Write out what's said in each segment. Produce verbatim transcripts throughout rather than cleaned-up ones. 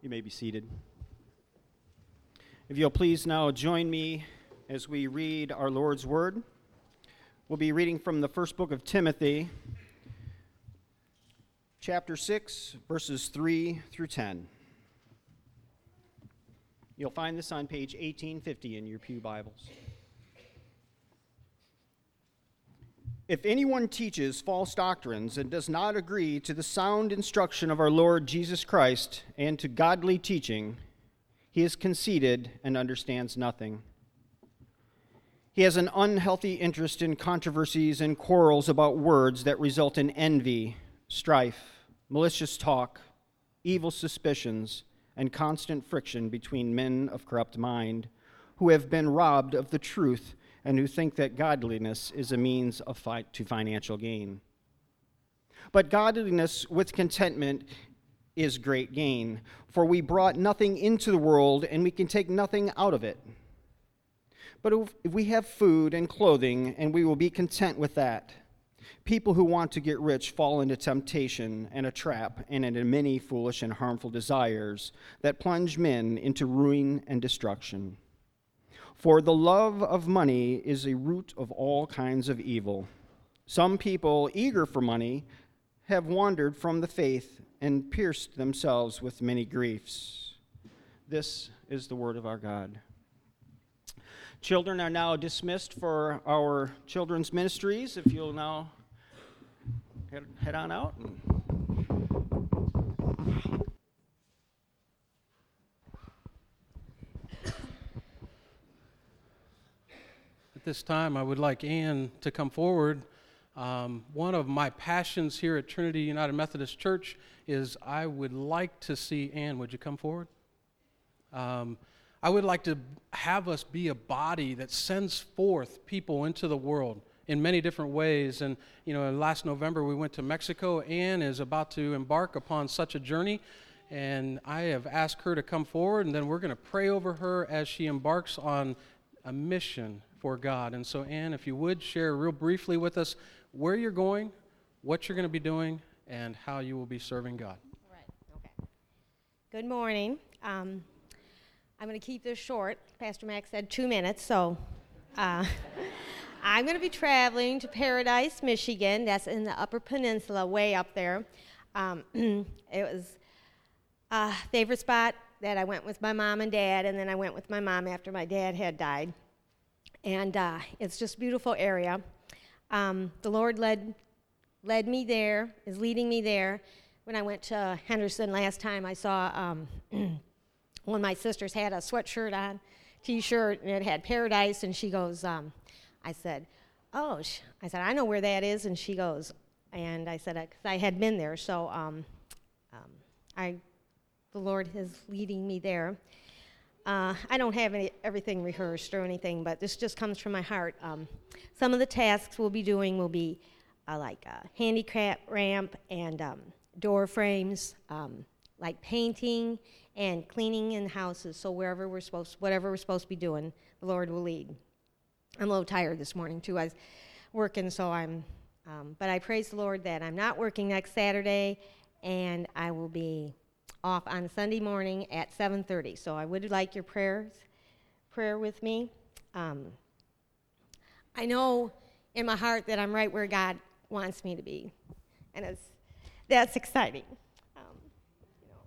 You may be seated. If you'll please now join me as we read our Lord's Word. We'll be reading from the first book of Timothy, chapter six, verses three through ten. You'll find this on page eighteen fifty in your pew Bibles. If anyone teaches false doctrines and does not agree to the sound instruction of our Lord Jesus Christ and to godly teaching, he is conceited and understands nothing. He has an unhealthy interest in controversies and quarrels about words that result in envy, strife, malicious talk, evil suspicions, and constant friction between men of corrupt mind, who have been robbed of the truth and who think that godliness is a means of fi- to financial gain. But godliness with contentment is great gain, for we brought nothing into the world, and we can take nothing out of it. But if, if we have food and clothing, and we will be content with that. People who want to get rich fall into temptation and a trap and into many foolish and harmful desires that plunge men into ruin and destruction. For the love of money is a root of all kinds of evil. Some people, eager for money, have wandered from the faith and pierced themselves with many griefs. This is the word of our God. Children are now dismissed for our children's ministries. If you'll now head, head on out. At this time, I would like Ann to come forward. Um, one of my passions here at Trinity United Methodist Church is I would like to see Ann. Would you come forward? Um, I would like to have us be a body that sends forth people into the world in many different ways. And, you know, last November we went to Mexico. Ann is about to embark upon such a journey. And I have asked her to come forward, and then we're going to pray over her as she embarks on a mission for God. And so, Ann, if you would share real briefly with us where you're going, what you're going to be doing, and how you will be serving God. All right. Okay. Good morning. Um, I'm going to keep this short. Pastor Max said two minutes, so uh, I'm going to be traveling to Paradise, Michigan. That's in the Upper Peninsula, way up there. Um, it was a favorite spot that I went with my mom and dad, and then I went with my mom after my dad had died. And uh, it's just a beautiful area. Um, the Lord led led me there, is leading me there. When I went to Henderson last time, I saw um, one of my sisters had a sweatshirt on, T-shirt, and it had Paradise, and she goes, um, I said, oh, sh-. I said, I know where that is, and she goes, and I said, because I had been there, so um, um, I, the Lord is leading me there. Uh, I don't have any, everything rehearsed or anything, but this just comes from my heart. Um, some of the tasks we'll be doing will be uh, like a handicap ramp and um, door frames, um, like painting and cleaning in houses. So wherever we're supposed, whatever we're supposed to be doing, the Lord will lead. I'm a little tired this morning too. I was working, so I'm. Um, but I praise the Lord that I'm not working next Saturday, and I will be off on Sunday morning at seven thirty. So I would like your prayers, prayer with me. Um, I know in my heart that I'm right where God wants me to be, and it's that's exciting. Um, you know,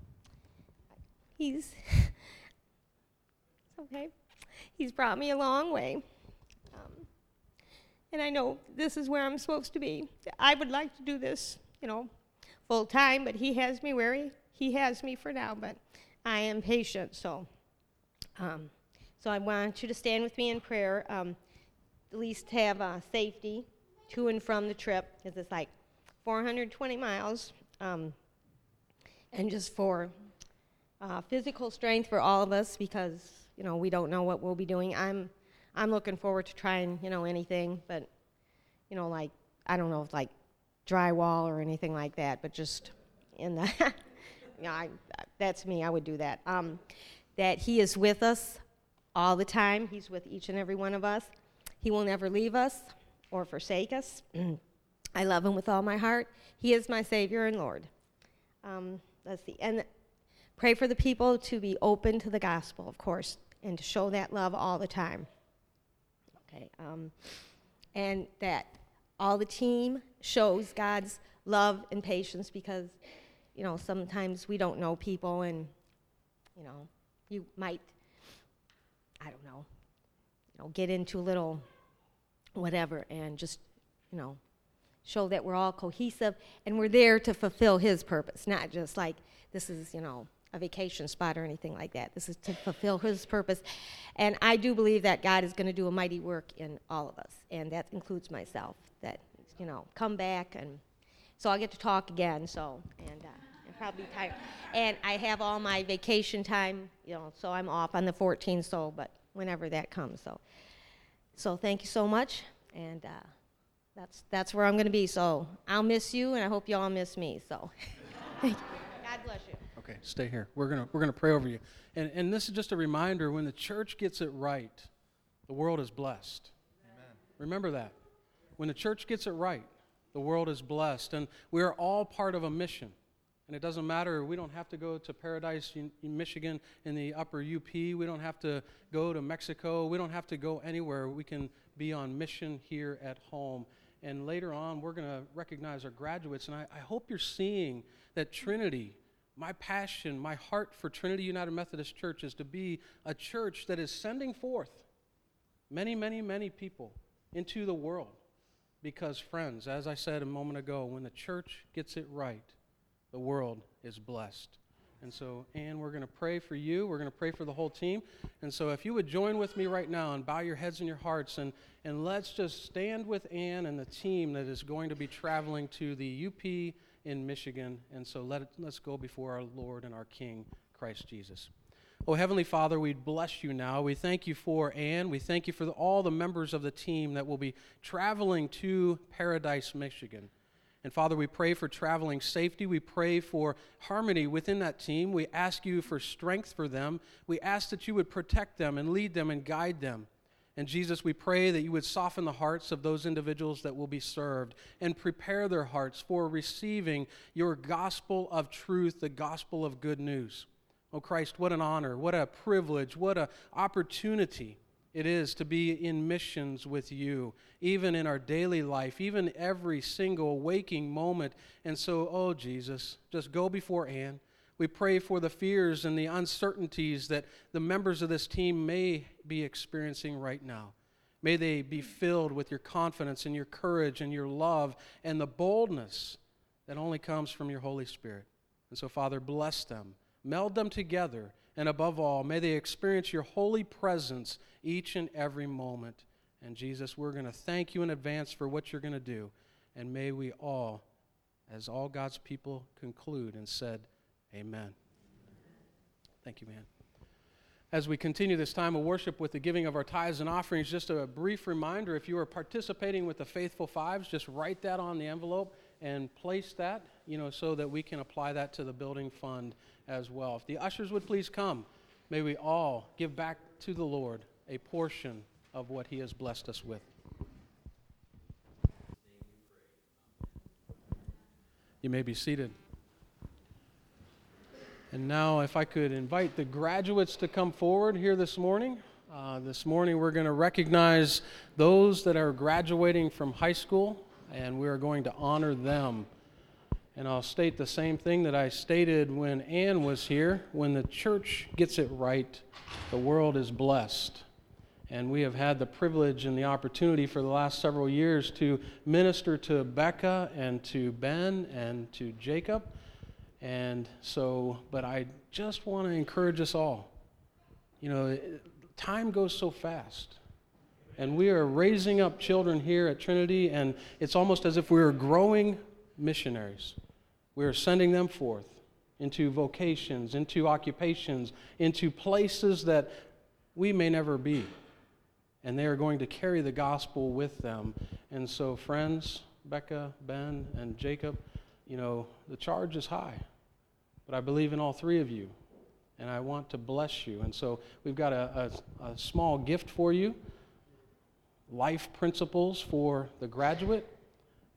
he's it's okay. He's brought me a long way, um, and I know this is where I'm supposed to be. I would like to do this, you know, full time, but He has me where He. He has me for now, but I am patient, so um, so I want you to stand with me in prayer, um, at least have uh, safety to and from the trip, because it's like four hundred twenty miles, um, and just for uh, physical strength for all of us, because, you know, we don't know what we'll be doing. I'm I'm looking forward to trying, you know, anything, but, you know, like, I don't know if like drywall or anything like that, but just in the... You know, I, that's me. I would do that. Um, that He is with us all the time. He's with each and every one of us. He will never leave us or forsake us. I love Him with all my heart. He is my Savior and Lord. Um, let's see. And pray for the people to be open to the gospel, of course, and to show that love all the time. Okay, um, and that all the team shows God's love and patience, because, you know, sometimes we don't know people, and, you know, you might, I don't know, you know, get into a little whatever, and just, you know, show that we're all cohesive, and we're there to fulfill his purpose, not just like this is, you know, a vacation spot or anything like that. This is to fulfill his purpose. And I do believe that God is going to do a mighty work in all of us, and that includes myself, that, you know, come back, and so I'll get to talk again, so, and uh, I'm probably tired. And I have all my vacation time, you know, so I'm off on the fourteenth, so, but whenever that comes, so. So thank you so much, and uh, that's that's where I'm going to be, so I'll miss you, and I hope you all miss me, so. Thank you. God bless you. Okay, stay here. We're gonna we're gonna pray over you, and and this is just a reminder: when the church gets it right, the world is blessed. Amen. Remember that. When the church gets it right, the world is blessed, and we are all part of a mission. And it doesn't matter. We don't have to go to Paradise, in, in Michigan, in the upper U P. We don't have to go to Mexico. We don't have to go anywhere. We can be on mission here at home. And later on, we're going to recognize our graduates. And I, I hope you're seeing that Trinity, my passion, my heart for Trinity United Methodist Church is to be a church that is sending forth many, many, many people into the world. Because, friends, as I said a moment ago, when the church gets it right, the world is blessed. And so, Ann, we're going to pray for you. We're going to pray for the whole team. And so if you would join with me right now and bow your heads and your hearts, and, and let's just stand with Ann and the team that is going to be traveling to the U P in Michigan. And so let it, let's go before our Lord and our King, Christ Jesus. Oh, Heavenly Father, we bless you now. We thank you for Ann. We thank you for the, all the members of the team that will be traveling to Paradise, Michigan. And Father, we pray for traveling safety. We pray for harmony within that team. We ask you for strength for them. We ask that you would protect them and lead them and guide them. And Jesus, we pray that you would soften the hearts of those individuals that will be served and prepare their hearts for receiving your gospel of truth, the gospel of good news. Oh Christ, what an honor, what a privilege, what an opportunity it is to be in missions with you, even in our daily life, even every single waking moment. And so, oh Jesus, just go before Ann. We pray for the fears and the uncertainties that the members of this team may be experiencing right now. May they be filled with your confidence and your courage and your love and the boldness that only comes from your Holy Spirit. And so, Father, bless them. Meld them together, and above all, may they experience your holy presence each and every moment. And Jesus, we're going to thank you in advance for what you're going to do, and may we all, as all God's people, conclude and said, amen. Thank you, man. As we continue this time of worship with the giving of our tithes and offerings, just a brief reminder, if you are participating with the Faithful Fives, just write that on the envelope and place that, you know, so that we can apply that to the building fund as well. If the ushers would please come, may we all give back to the Lord a portion of what he has blessed us with. You may be seated. And now if I could invite the graduates to come forward here this morning. Uh, this morning we're going to recognize those that are graduating from high school, and we are going to honor them. And I'll state the same thing that I stated when Ann was here. When the church gets it right, the world is blessed. And we have had the privilege and the opportunity for the last several years to minister to Becca and to Ben and to Jacob. And so, but I just want to encourage us all. You know, time goes so fast. And we are raising up children here at Trinity, and it's almost as if we are growing missionaries. We are sending them forth into vocations, into occupations, into places that we may never be. And they are going to carry the gospel with them. And so, friends, Becca, Ben, and Jacob, you know, the charge is high. But I believe in all three of you, and I want to bless you. And so we've got a, a, a small gift for you, life principles for the graduate.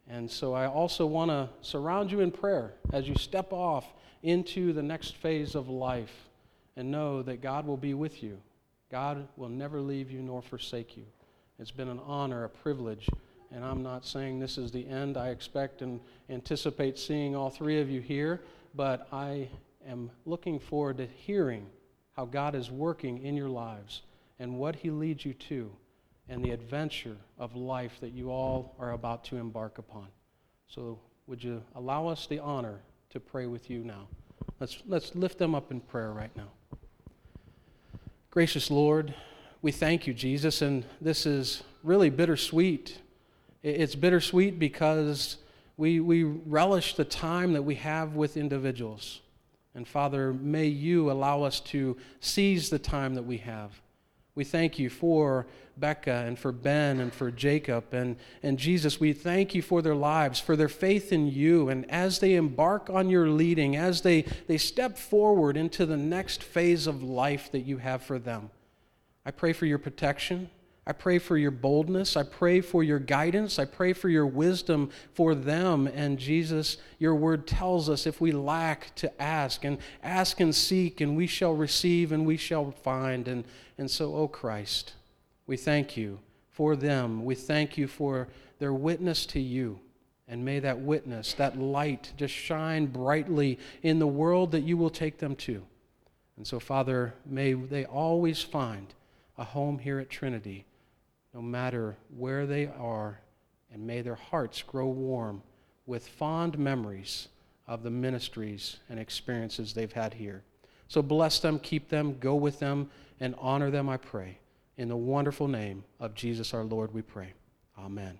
And so I also want to surround you in prayer as you step off into the next phase of life, and know that God will be with you. God will never leave you nor forsake you. It's been an honor, a privilege, and I'm not saying this is the end. I expect and anticipate seeing all three of you here, but I am looking forward to hearing how God is working in your lives and what He leads you to, and the adventure of life that you all are about to embark upon. So would you allow us the honor to pray with you now? Let's, let's lift them up in prayer right now. Gracious Lord, we thank you, Jesus, and this is really bittersweet. It's bittersweet because we, we relish the time that we have with individuals. And Father, may you allow us to seize the time that we have. We thank you for Becca and for Ben and for Jacob. And, and Jesus, we thank you for their lives, for their faith in you. And as they embark on your leading, as they, they step forward into the next phase of life that you have for them, I pray for your protection. I pray for your boldness. I pray for your guidance. I pray for your wisdom for them. And Jesus, your word tells us if we lack to ask, and ask and seek, and we shall receive, and we shall find. And, and so, oh Christ, we thank you for them. We thank you for their witness to you. And may that witness, that light, just shine brightly in the world that you will take them to. And so, Father, may they always find a home here at Trinity, no matter where they are, and may their hearts grow warm with fond memories of the ministries and experiences they've had here. So bless them, keep them, go with them, and honor them, I pray. In the wonderful name of Jesus our Lord we pray. Amen.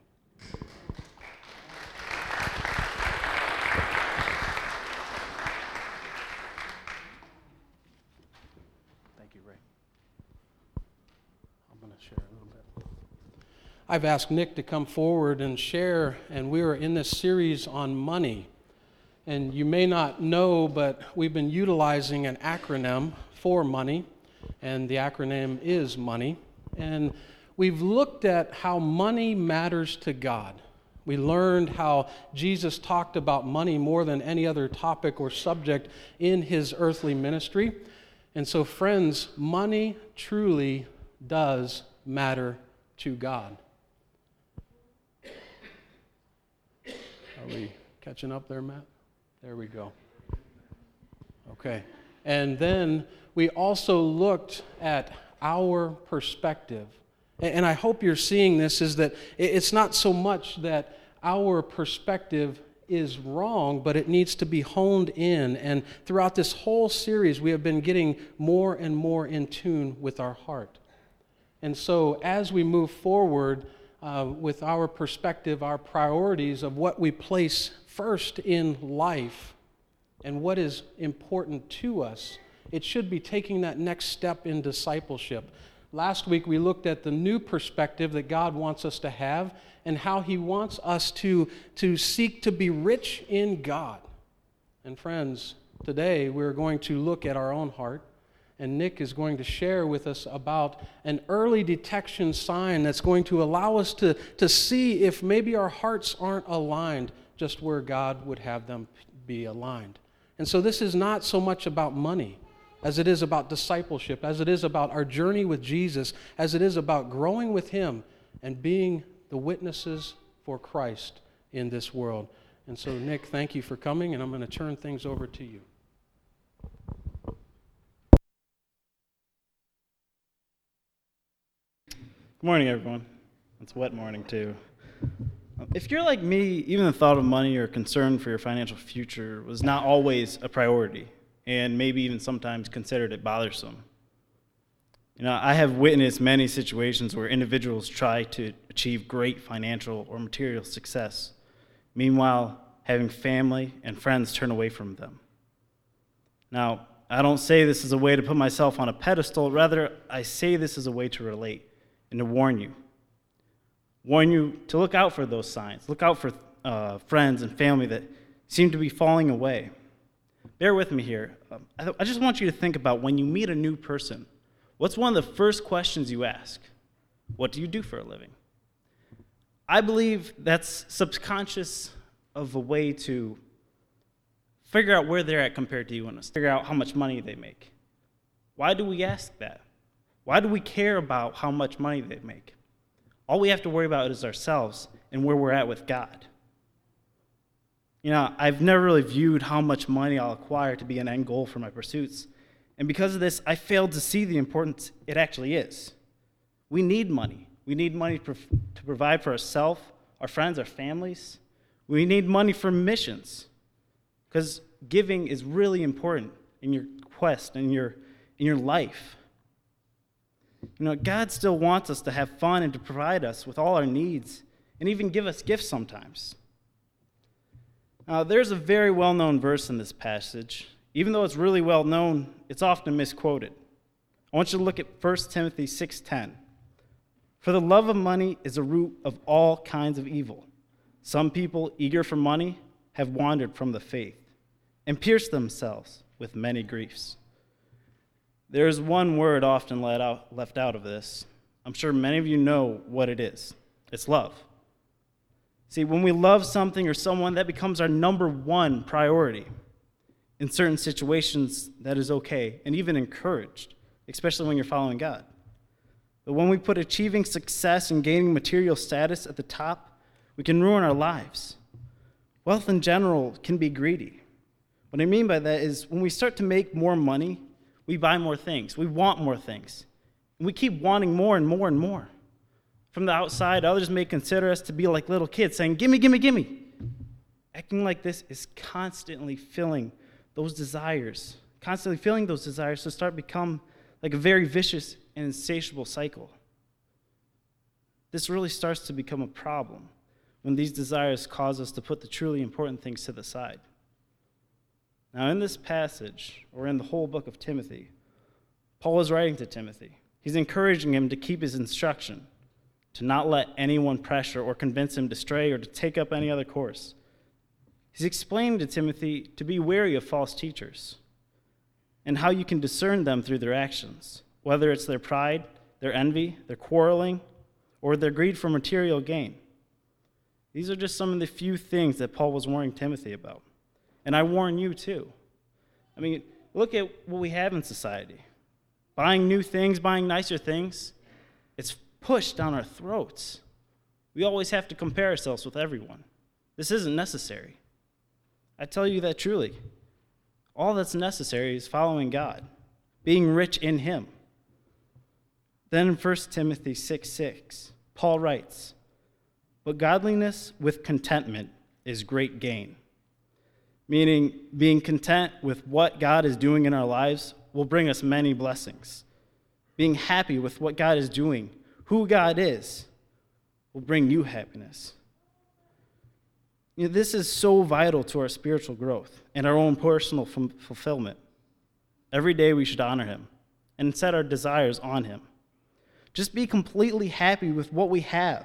Thank you, Ray. I'm going to share a little bit. I've asked Nick to come forward and share, and we are in this series on money. And you may not know, but we've been utilizing an acronym for money, and the acronym is MONEY. And we've looked at how money matters to God. We learned how Jesus talked about money more than any other topic or subject in his earthly ministry. And so, friends, money truly does matter to God. Are we catching up there, Matt? There we go. Okay. And then we also looked at our perspective. And I hope you're seeing this, is that it's not so much that our perspective is wrong, but it needs to be honed in. And throughout this whole series, we have been getting more and more in tune with our heart. And so as we move forward uh, with our perspective, our priorities of what we place first in life and what is important to us, it should be taking that next step in discipleship. Last week we looked at the new perspective that God wants us to have and how he wants us to, to seek to be rich in God. And friends, today we're going to look at our own heart, and Nick is going to share with us about an early detection sign that's going to allow us to, to see if maybe our hearts aren't aligned just where God would have them be aligned. And so this is not so much about money as it is about discipleship, as it is about our journey with Jesus, as it is about growing with him and being the witnesses for Christ in this world. And so, Nick, thank you for coming, and I'm going to turn things over to you. Good morning, everyone. It's a wet morning, too. If you're like me, even the thought of money or concern for your financial future was not always a priority, and maybe even sometimes considered it bothersome. You know, I have witnessed many situations where individuals try to achieve great financial or material success, meanwhile having family and friends turn away from them. Now, I don't say this as a way to put myself on a pedestal, rather I say this as a way to relate and to warn you. Warn you to look out for those signs. Look out for uh, friends and family that seem to be falling away. Bear with me here. Um, I, I just want you to think about when you meet a new person, what's one of the first questions you ask? What do you do for a living? I believe that's subconscious of a way to figure out where they're at compared to you and us, figure out how much money they make. Why do we ask that? Why do we care about how much money they make? All we have to worry about is ourselves and where we're at with God. You know, I've never really viewed how much money I'll acquire to be an end goal for my pursuits. And because of this, I failed to see the importance it actually is. We need money. We need money to provide for ourselves, our friends, our families. We need money for missions. Because giving is really important in your quest, in your, in your life. You know, God still wants us to have fun and to provide us with all our needs and even give us gifts sometimes. Now, there's a very well-known verse in this passage. Even though it's really well-known, it's often misquoted. I want you to look at First Timothy six ten. For the love of money is a root of all kinds of evil. Some people, eager for money, have wandered from the faith and pierced themselves with many griefs. There is one word often let out, left out of this. I'm sure many of you know what it is. It's love. See, when we love something or someone, that becomes our number one priority. In certain situations, that is okay and even encouraged, especially when you're following God. But when we put achieving success and gaining material status at the top, we can ruin our lives. Wealth in general can be greedy. What I mean by that is when we start to make more money, we buy more things. We want more things. And we keep wanting more and more and more. From the outside, others may consider us to be like little kids saying, gimme, gimme, gimme. Acting like this is constantly filling those desires, constantly filling those desires to start become like a very vicious and insatiable cycle. This really starts to become a problem when these desires cause us to put the truly important things to the side. Now, in this passage, or in the whole book of Timothy, Paul is writing to Timothy. He's encouraging him to keep his instruction, to not let anyone pressure or convince him to stray or to take up any other course. He's explaining to Timothy to be wary of false teachers and how you can discern them through their actions, whether it's their pride, their envy, their quarreling, or their greed for material gain. These are just some of the few things that Paul was warning Timothy about. And I warn you too. I mean, look at what we have in society. Buying new things, buying nicer things, it's pushed down our throats. We always have to compare ourselves with everyone. This isn't necessary. I tell you that truly. All that's necessary is following God, being rich in Him. Then in First Timothy six six, Paul writes, "But godliness with contentment is great gain." Meaning, being content with what God is doing in our lives will bring us many blessings. Being happy with what God is doing, who God is, will bring you happiness. You know, this is so vital to our spiritual growth and our own personal f- fulfillment. Every day we should honor Him and set our desires on Him. Just be completely happy with what we have.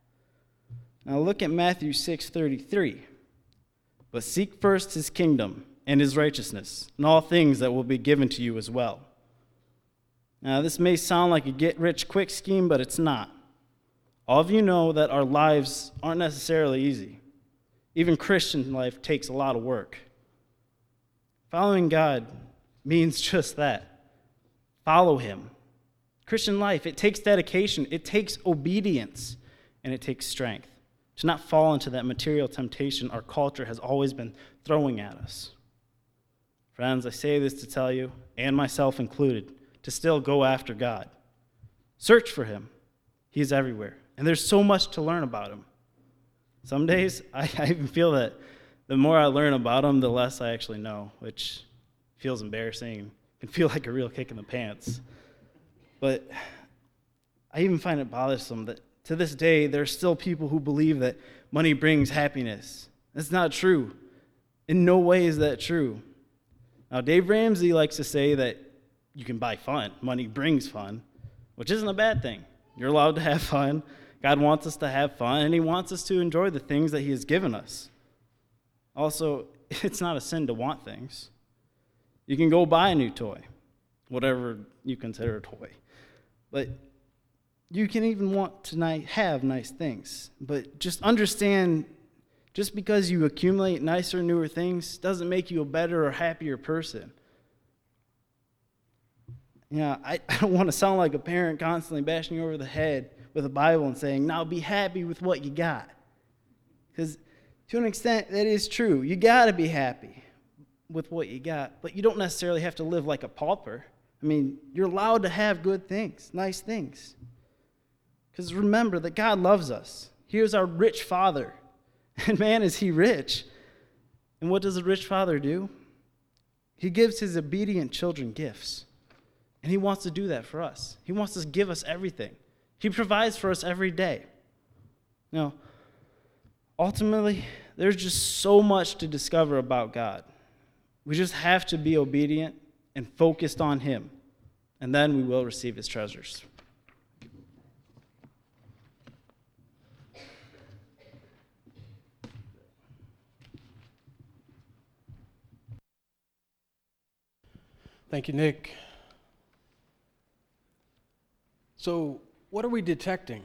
Now look at Matthew six thirty-three. "But seek first His kingdom and His righteousness, and all things that will be given to you as well." Now, this may sound like a get-rich-quick scheme, but it's not. All of you know that our lives aren't necessarily easy. Even Christian life takes a lot of work. Following God means just that. Follow Him. Christian life, it takes dedication, it takes obedience, and it takes strength to not fall into that material temptation our culture has always been throwing at us. Friends, I say this to tell you, and myself included, to still go after God. Search for Him. He is everywhere, and there's so much to learn about Him. Some days, I, I even feel that the more I learn about Him, the less I actually know, which feels embarrassing and can feel like a real kick in the pants. But I even find it bothersome that to this day, there are still people who believe that money brings happiness. That's not true. In no way is that true. Now, Dave Ramsey likes to say that you can buy fun. Money brings fun, which isn't a bad thing. You're allowed to have fun. God wants us to have fun, and He wants us to enjoy the things that He has given us. Also, it's not a sin to want things. You can go buy a new toy, whatever you consider a toy. But You can even want to ni- have nice things, but just understand, just because you accumulate nicer, newer things doesn't make you a better or happier person. You know, I, I don't want to sound like a parent constantly bashing you over the head with a Bible and saying, now be happy with what you got. Because to an extent, that is true. You got to be happy with what you got, but you don't necessarily have to live like a pauper. I mean, you're allowed to have good things, nice things. Because remember that God loves us. Here's our rich Father. And man, is he rich. And what does a rich father do? He gives his obedient children gifts. And he wants to do that for us. He wants to give us everything. He provides for us every day. Now, ultimately, there's just so much to discover about God. We just have to be obedient and focused on him. And then we will receive his treasures. Thank you, Nick. So, what are we detecting?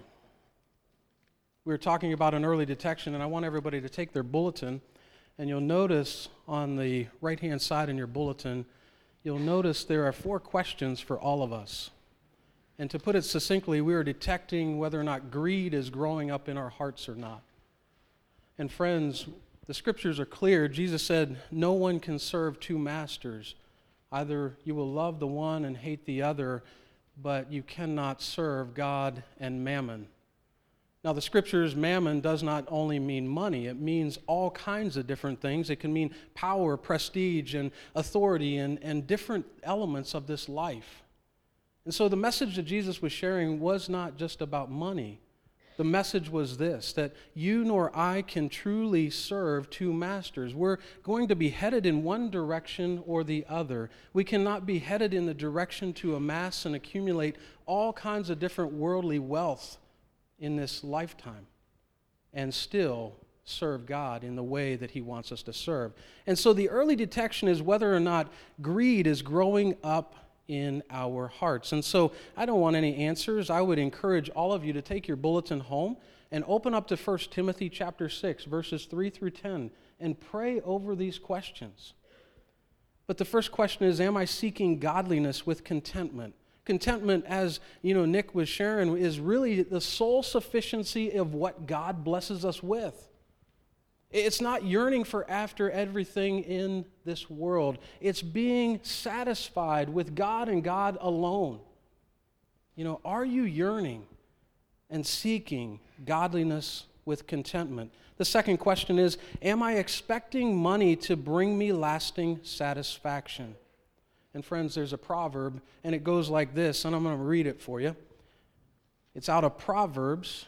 We were talking about an early detection, and I want everybody to take their bulletin, and you'll notice on the right-hand side in your bulletin, you'll notice there are four questions for all of us. And to put it succinctly, we are detecting whether or not greed is growing up in our hearts or not. And friends, the scriptures are clear. Jesus said, no one can serve two masters. Either you will love the one and hate the other, but you cannot serve God and mammon. Now, the scriptures, mammon does not only mean money. It means all kinds of different things. It can mean power, prestige, and authority, and, and different elements of this life. And so the message that Jesus was sharing was not just about money. The message was this, that you nor I can truly serve two masters. We're going to be headed in one direction or the other. We cannot be headed in the direction to amass and accumulate all kinds of different worldly wealth in this lifetime and still serve God in the way that he wants us to serve. And so the early detection is whether or not greed is growing up in our hearts. And so I don't want any answers. I would encourage all of you to take your bulletin home and open up to First Timothy chapter six, verses three through ten, and pray over these questions. But the first question is, am I seeking godliness with contentment? Contentment, as you know, Nick was sharing, is really the sole sufficiency of what God blesses us with. It's not yearning for after everything in this world. It's being satisfied with God and God alone. You know, are you yearning and seeking godliness with contentment? The second question is, am I expecting money to bring me lasting satisfaction? And friends, there's a proverb, and it goes like this, and I'm going to read it for you. It's out of Proverbs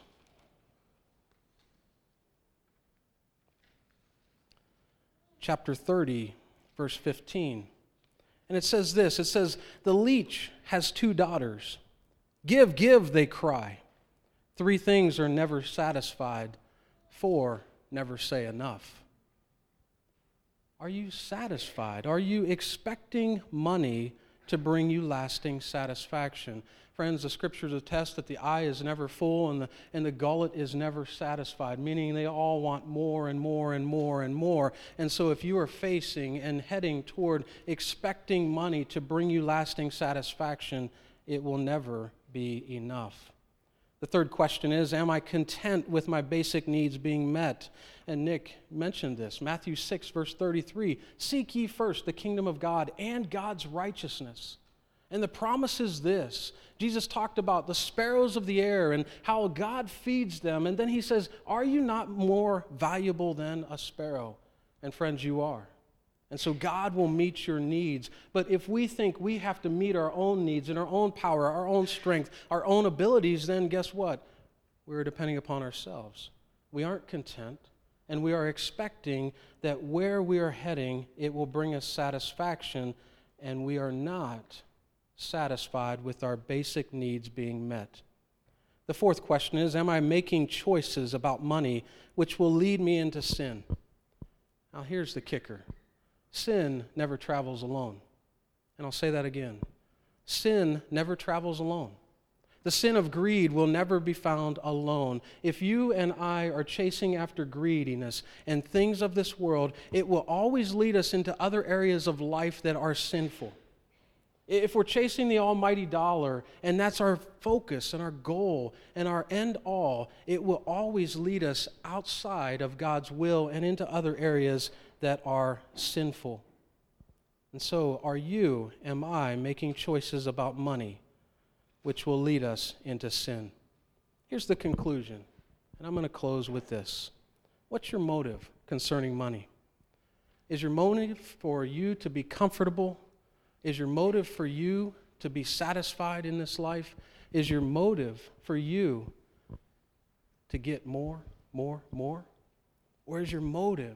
chapter thirty, verse fifteen. And it says this, it says, the leech has two daughters. Give, give, they cry. Three things are never satisfied. Four never say enough. Are you satisfied? Are you expecting money to bring you lasting satisfaction? Friends, the scriptures attest that the eye is never full and the, and the gullet is never satisfied, meaning they all want more and more and more and more. And so if you are facing and heading toward expecting money to bring you lasting satisfaction, it will never be enough. The third question is, am I content with my basic needs being met? And Nick mentioned this, Matthew six, verse thirty-three, seek ye first the kingdom of God and God's righteousness. And the promise is this. Jesus talked about the sparrows of the air and how God feeds them. And then he says, are you not more valuable than a sparrow? And friends, you are. And so God will meet your needs. But if we think we have to meet our own needs in our own power, our own strength, our own abilities, then guess what? We're depending upon ourselves. We aren't content, and we are expecting that where we are heading, it will bring us satisfaction, and we are not satisfied with our basic needs being met. The fourth question is, am I making choices about money which will lead me into sin? Now here's the kicker. Sin never travels alone. And I'll say that again. Sin never travels alone. The sin of greed will never be found alone. If you and I are chasing after greediness and things of this world, it will always lead us into other areas of life that are sinful. If we're chasing the almighty dollar and that's our focus and our goal and our end all, it will always lead us outside of God's will and into other areas that are sinful. And so, are you, am I, making choices about money which will lead us into sin? Here's the conclusion, and I'm going to close with this. What's your motive concerning money? Is your motive for you to be comfortable? Is your motive for you to be satisfied in this life? Is your motive for you to get more, more, more? Or is your motive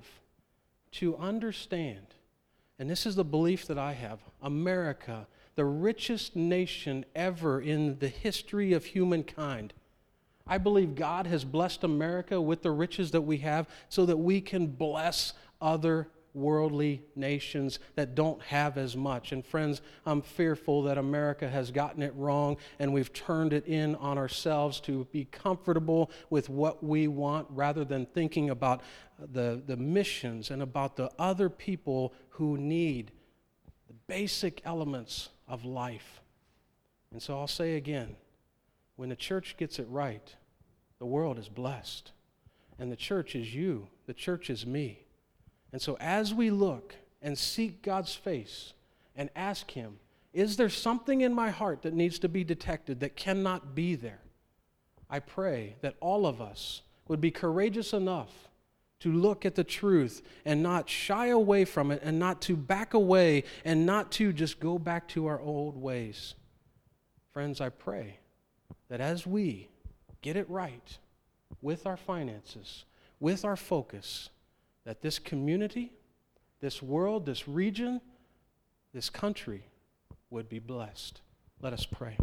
to understand, and this is the belief that I have, America, the richest nation ever in the history of humankind. I believe God has blessed America with the riches that we have so that we can bless other worldly nations that don't have as much. And friends, I'm fearful that America has gotten it wrong and we've turned it in on ourselves to be comfortable with what we want rather than thinking about the, the missions and about the other people who need the basic elements of life. And so I'll say again, when the church gets it right, the world is blessed. And the church is you. The church is me. And so as we look and seek God's face and ask Him, is there something in my heart that needs to be detected that cannot be there? I pray that all of us would be courageous enough to look at the truth and not shy away from it and not to back away and not to just go back to our old ways. Friends, I pray that as we get it right with our finances, with our focus, that this community, this world, this region, this country would be blessed. Let us pray.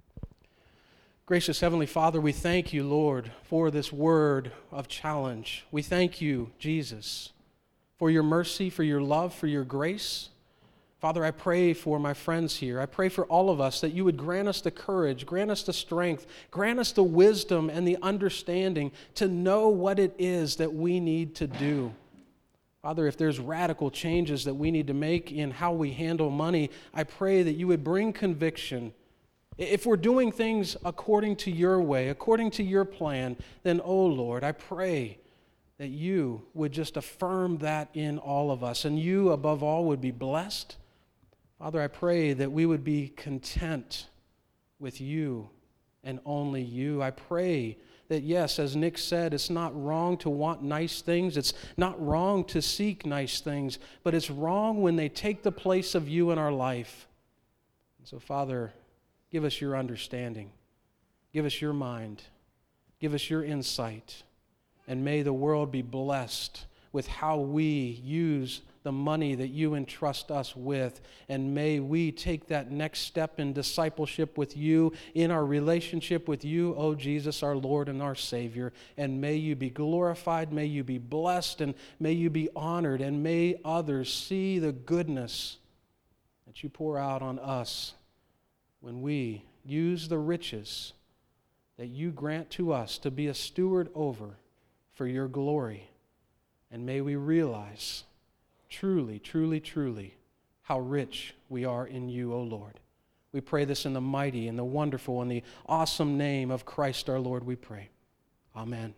Gracious Heavenly Father, we thank you, Lord, for this word of challenge. We thank you, Jesus, for your mercy, for your love, for your grace. Father, I pray for my friends here. I pray for all of us that you would grant us the courage, grant us the strength, grant us the wisdom and the understanding to know what it is that we need to do. Father, if there's radical changes that we need to make in how we handle money, I pray that you would bring conviction. If we're doing things according to your way, according to your plan, then, oh Lord, I pray that you would just affirm that in all of us, and you, above all, would be blessed. Father, I pray that we would be content with you and only you. I pray that, yes, as Nick said, it's not wrong to want nice things. It's not wrong to seek nice things, but it's wrong when they take the place of you in our life. And so, Father, give us your understanding. Give us your mind. Give us your insight. And may the world be blessed with how we use the money that you entrust us with. And may we take that next step in discipleship with you, in our relationship with you, oh Jesus, our Lord and our Savior. And may you be glorified, may you be blessed, and may you be honored, and may others see the goodness that you pour out on us when we use the riches that you grant to us to be a steward over for your glory. And may we realize truly, truly, truly how rich we are in you, O Lord. We pray this in the mighty and the wonderful and the awesome name of Christ our Lord, we pray. Amen.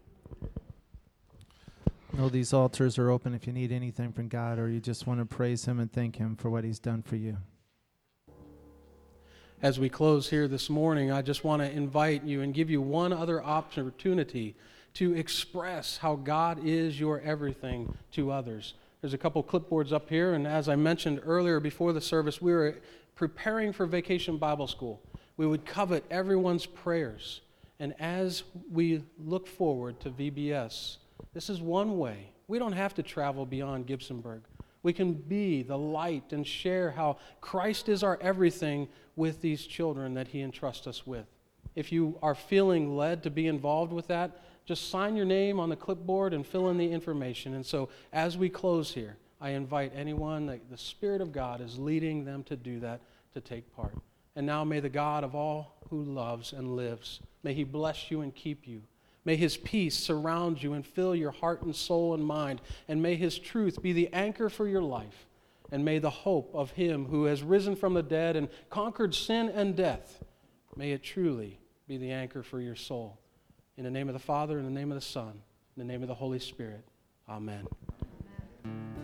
No, these altars are open if you need anything from God or you just want to praise Him and thank Him for what He's done for you. As we close here this morning, I just want to invite you and give you one other opportunity to express how God is your everything to others. There's a couple clipboards up here, and as I mentioned earlier before the service, we were preparing for Vacation Bible School. We would covet everyone's prayers. And as we look forward to V B S, this is one way. We don't have to travel beyond Gibsonburg. We can be the light and share how Christ is our everything with these children that He entrusts us with. If you are feeling led to be involved with that, just sign your name on the clipboard and fill in the information. And so as we close here, I invite anyone that the Spirit of God is leading them to do that, to take part. And now may the God of all who loves and lives, may he bless you and keep you. May his peace surround you and fill your heart and soul and mind. And may his truth be the anchor for your life. And may the hope of him who has risen from the dead and conquered sin and death, may it truly be the anchor for your soul. In the name of the Father, in the name of the Son, in the name of the Holy Spirit. Amen. Amen.